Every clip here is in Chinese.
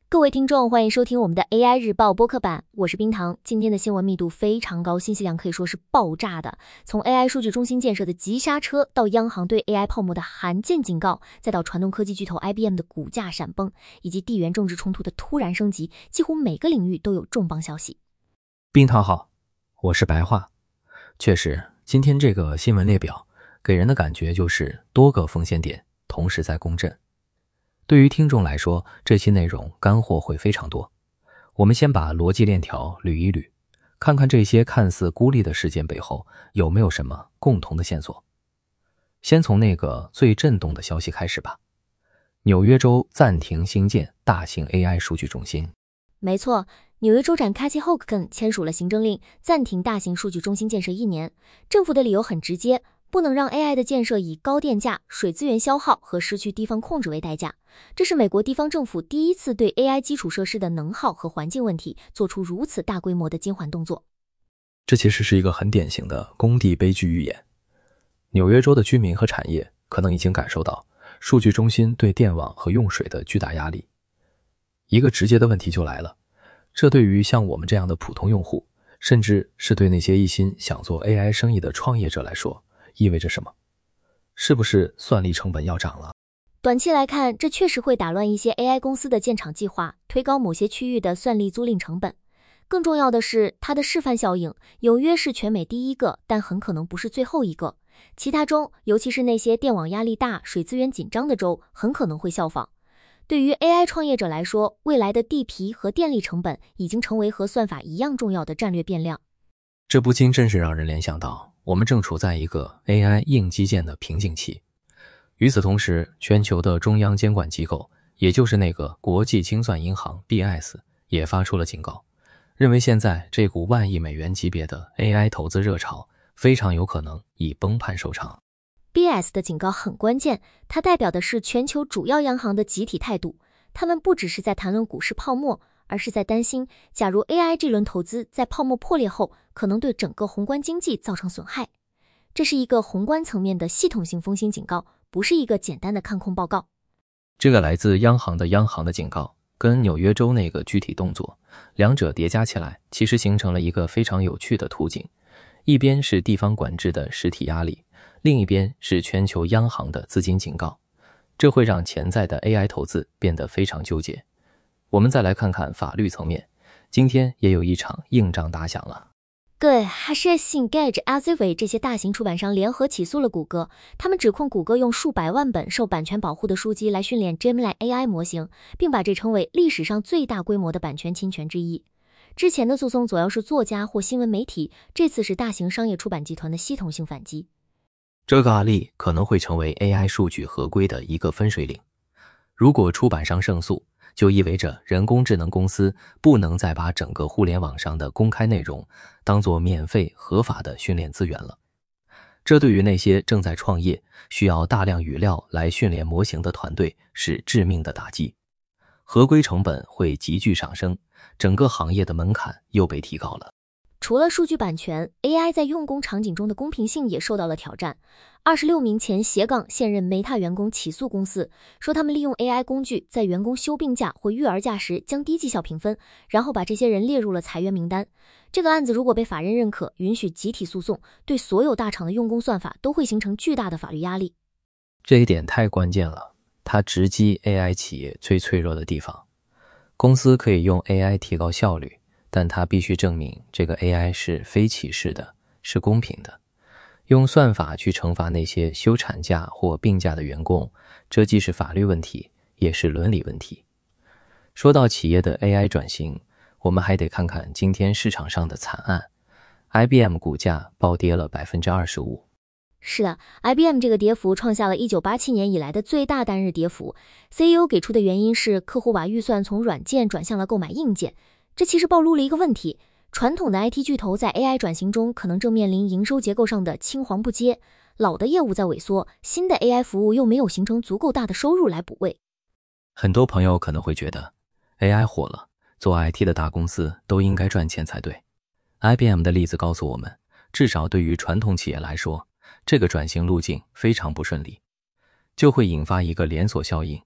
各位听众，欢迎收听我们的 AI 日报播客版，我是冰糖。今天的新闻密度非常高，信息量可以说是爆炸的。从 AI 数据中心建设的急刹车，到央行对 AI 泡沫的罕见警告，再到传动科技巨头 IBM 的股价闪崩，以及地缘政治冲突的突然升级，几乎每个领域都有重磅消息。 冰糖好，我是白话。确实，今天这个新闻列表给人的感觉就是多个风险点同时在共振。对于听众来说，这期内容干货会非常多。我们先把逻辑链条捋一捋，看看这些看似孤立的事件背后有没有什么共同的线索。先从那个最震动的消息开始吧。纽约州暂停兴建大型 AI 数据中心。 没错，纽约州长 Kathy Hochul 签署了行政令，暂停大型数据中心建设1年。政府的理由很直接，不能让 AI 的建设以高电价、水资源消耗和失去地方控制为代价。这是美国地方政府第一次对 AI 基础设施的能耗和环境问题做出如此大规模的减缓动作。 这其实是一个很典型的工地悲剧预演。纽约州的居民和产业可能已经感受到数据中心对电网和用水的巨大压力。一个直接的问题就来了，这对于像我们这样的普通用户，甚至是对那些一心想做 AI 生意的创业者来说，意味着什么？是不是算力成本要涨了？ 短期来看，这确实会打乱一些 AI 公司的建厂计划，推高某些区域的算力租赁成本。更重要的是它的示范效应，纽约是全美第一个，但很可能不是最后一个。其他州，尤其是那些电网压力大、水资源紧张的州，很可能会效仿。对于 AI 创业者来说，未来的地皮和电力成本已经成为和算法一样重要的战略变量。 这不禁真是让人联想到，我们正处在一个 AI 硬基建的瓶颈期。与此同时，全球的中央监管机构，也就是那个国际清算银行 BIS 也发出了警告，认为现在这股万亿美元级别的 AI 投资热潮非常有可能以崩盘收场。 BIS 的警告很关键，它代表的是全球主要央行的集体态度。他们不只是在谈论股市泡沫，而是在担心，假如 AI 这轮投资在泡沫破裂后，可能对整个宏观经济造成损害。这是一个宏观层面的系统性风险警告，不是一个简单的看空报告。 这个来自央行的警告，跟纽约州那个具体动作，两者叠加起来，其实形成了一个非常有趣的图景。一边是地方管制的实体压力，另一边是全球央行的资金警告，这会让潜在的 AI 投资变得非常纠结。我们再来看看法律层面，今天也有一场硬仗打响了。 对 Hachette、Gage、Elsevier 这些大型出版商联合起诉了谷歌，他们指控谷歌用数百万本受版权保护的书籍来训练 Gemini AI 模型，并把这称为历史上最大规模的版权侵权之一。之前的诉讼主要是作家或新闻媒体，这次是大型商业出版集团的系统性反击。 这个案例可能会成为 AI 数据合规的一个分水岭。如果出版商胜诉，就意味着人工智能公司不能再把整个互联网上的公开内容当作免费合法的训练资源了。这对于那些正在创业需要大量语料来训练模型的团队是致命的打击。合规成本会急剧上升，整个行业的门槛又被提高了。 除了数据版权 ，AI 在用工场景中的公平性也受到了挑战。26名前现任 Meta 员工起诉公司，说他们利用 AI 工具在员工休病假或育儿假时降低绩效评分，然后把这些人列入了裁员名单。这个案子如果被法院认可，允许集体诉讼，对所有大厂的用工算法都会形成巨大的法律压力。 这一点太关键了，它直击 AI 企业最脆弱的地方。公司可以用 AI 提高效率，但它必须证明这个 AI 是非歧视的，是公平的。用算法去惩罚那些休产假或病假的员工，这既是法律问题，也是伦理问题。说到企业的 AI 转型，我们还得看看今天市场上的惨案。IBM 股价暴跌了 25%。 是的 ，IBM 这个跌幅创下了1987年以来的最大单日跌幅。CEO 给出的原因是客户把预算从软件转向了购买硬件。这其实暴露了一个问题，传统的 IT 巨头在 AI 转型中可能正面临营收结构上的青黄不接，老的业务在萎缩，新的 AI 服务又没有形成足够大的收入来补位。 很多朋友可能会觉得 AI 火了，做 IT 的大公司都应该赚钱才对。IBM 的例子告诉我们，至少对于传统企业来说，这个转型路径非常不顺利，就会引发一个连锁效应。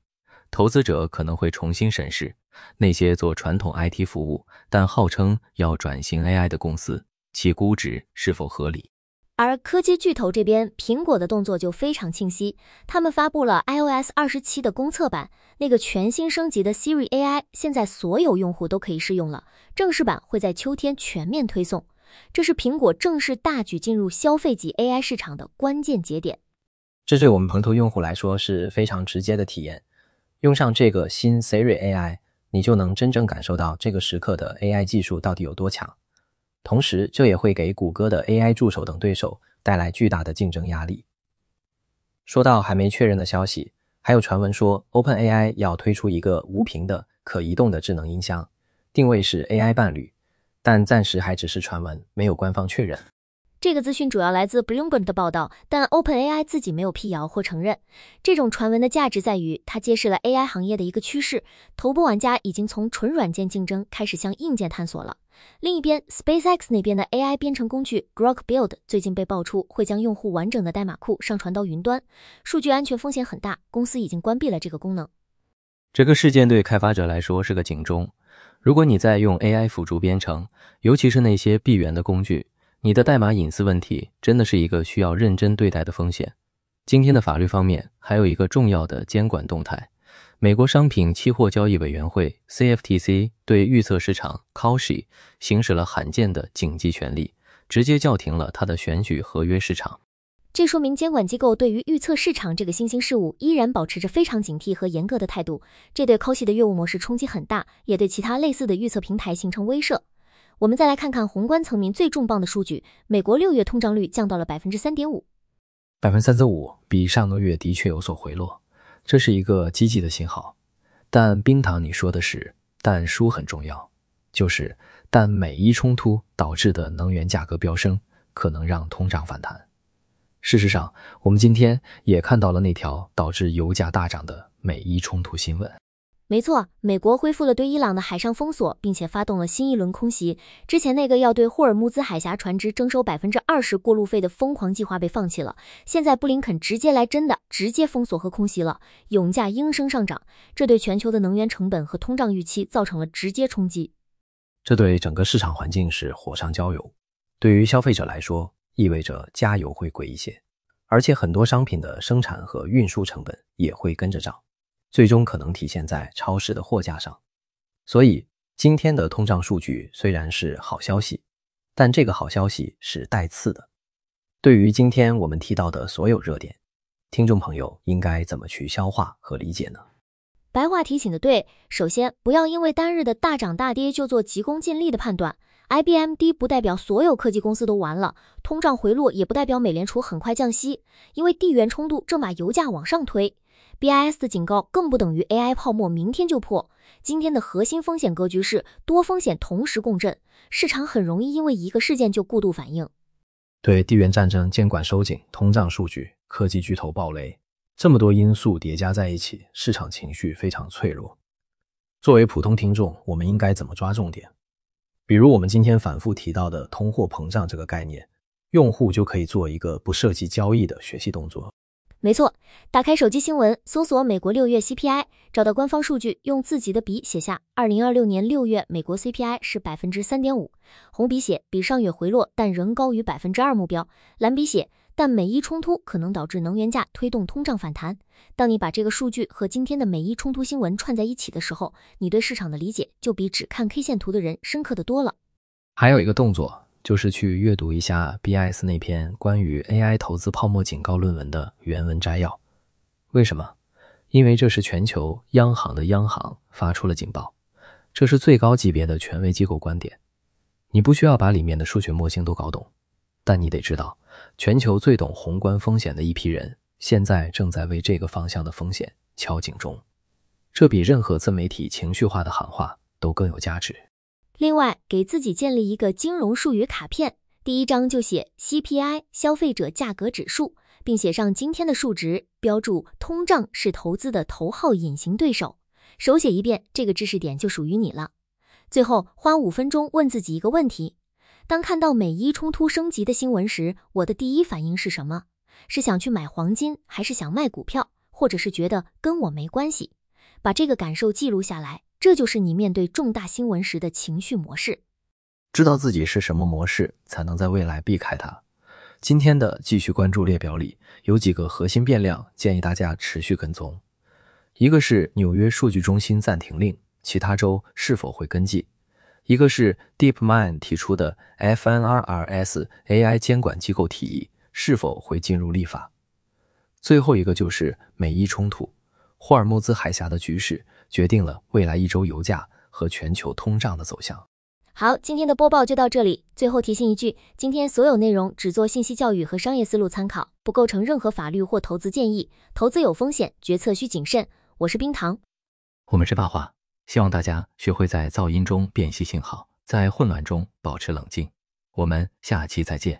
投资者可能会重新审视那些做传统 IT 服务但号称要转型 AI 的公司，其估值是否合理。 而科技巨头这边，苹果的动作就非常清晰，他们发布了 iOS 27的公测版，那个全新升级的 Siri AI 现在所有用户都可以试用了，正式版会在秋天全面推送。这是苹果正式大举进入消费级 AI 市场的关键节点。 这对我们蓬头用户来说是非常直接的体验。用上这个新 Siri AI， 你就能真正感受到这个时刻的 AI 技术到底有多强。同时，这也会给谷歌的 AI 助手等对手带来巨大的竞争压力。说到还没确认的消息，还有传闻说 OpenAI 要推出一个无屏的可移动的智能音箱，定位是 AI 伴侣，但暂时还只是传闻，没有官方确认。 这个资讯主要来自 Bloomberg 的报道，但 OpenAI 自己没有辟谣或承认。这种传闻的价值在于，它揭示了 AI 行业的一个趋势，头部玩家已经从纯软件竞争开始向硬件探索了。另一边 SpaceX 那边的 AI 编程工具 Grok Build 最近被爆出会将用户完整的代码库上传到云端，数据安全风险很大，公司已经关闭了这个功能。 这个事件对开发者来说是个警钟，如果你在用 AI 辅助编程，尤其是那些闭源的工具，你的代码隐私问题真的是一个需要认真对待的风险。今天的法律方面还有一个重要的监管动态，美国商品期货交易委员会 CFTC 对预测市场 Kalshi 行使了罕见的紧急权力，直接叫停了它的选举合约市场。 这说明监管机构对于预测市场这个新兴事物依然保持着非常警惕和严格的态度，这对 Kalshi 的业务模式冲击很大，也对其他类似的预测平台形成威慑。我们再来看看宏观层面最重磅的数据，美国6月通胀率降到了 3.5%。 3.5%比上个月的确有所回落，这是一个积极的信号。但冰糖你说的是，但书很重要，就是但美伊冲突导致的能源价格飙升，可能让通胀反弹。事实上，我们今天也看到了那条导致油价大涨的美伊冲突新闻。 没错，美国恢复了对伊朗的海上封锁，并且发动了新一轮空袭。之前那个要对霍尔木兹海峡船只征收 20% 过路费的疯狂计划被放弃了，现在布林肯直接来真的，直接封锁和空袭了，油价应声上涨，这对全球的能源成本和通胀预期造成了直接冲击。 这对整个市场环境是火上浇油，对于消费者来说，意味着加油会贵一些，而且很多商品的生产和运输成本也会跟着涨，最终可能体现在超市的货架上。所以今天的通胀数据虽然是好消息，但这个好消息是带刺的。对于今天我们提到的所有热点，听众朋友应该怎么去消化和理解呢？ 白话提醒的对，首先不要因为单日的大涨大跌就做急功近利的判断。IBM 低不代表所有科技公司都完了，通胀回落也不代表美联储很快降息，因为地缘冲突正把油价往上推。BIS 的警告更不等于 AI 泡沫明天就破。今天的核心风险格局是多风险同时共振，市场很容易因为一个事件就过度反应。 对地缘战争、监管收紧、通胀数据、科技巨头暴雷，这么多因素叠加在一起，市场情绪非常脆弱。作为普通听众，我们应该怎么抓重点？比如我们今天反复提到的通货膨胀这个概念，用户就可以做一个不涉及交易的学习动作。 没错，打开手机新闻，搜索美国6月 CPI， 找到官方数据，用自己的笔写下2026年6月美国 CPI 是 3.5%， 红笔写比上月回落，但仍高于 2% 目标，蓝笔写但美伊冲突可能导致能源价推动通胀反弹。当你把这个数据和今天的美伊冲突新闻串在一起的时候，你对市场的理解就比只看 K 线图的人深刻的多了。 还有一个动作，就是去阅读一下 BIS 那篇关于 AI 投资泡沫警告论文的原文摘要。为什么？因为这是全球央行的央行发出了警报，这是最高级别的权威机构观点。你不需要把里面的数学模型都搞懂，但你得知道，全球最懂宏观风险的一批人，现在正在为这个方向的风险敲警钟。这比任何自媒体情绪化的喊话都更有价值。 另外，给自己建立一个金融术语卡片，第一章就写 CPI 消费者价格指数，并写上今天的数值，标注通胀是投资的头号隐形对手。手写一遍，这个知识点就属于你了。最后花5分钟问自己一个问题，当看到美伊冲突升级的新闻时，我的第一反应是什么？是想去买黄金，还是想卖股票，或者是觉得跟我没关系？ 把这个感受记录下来，这就是你面对重大新闻时的情绪模式。 知道自己是什么模式，才能在未来避开它。今天的继续关注列表里有几个核心变量，建议大家持续跟踪。一个是纽约数据中心暂停令，其他州是否会跟进；一个是 DeepMind 提出的 FNRRS AI 监管机构提议，是否会进入立法。最后一个就是美伊冲突，霍尔木兹海峡的局势决定了未来一周油价和全球通胀的走向。 好，今天的播报就到这里。最后提醒一句，今天所有内容只做信息教育和商业思路参考，不构成任何法律或投资建议。投资有风险，决策需谨慎。我是冰糖， 我们是霸话，希望大家学会在噪音中辨析信号，在混乱中保持冷静。我们下期再见。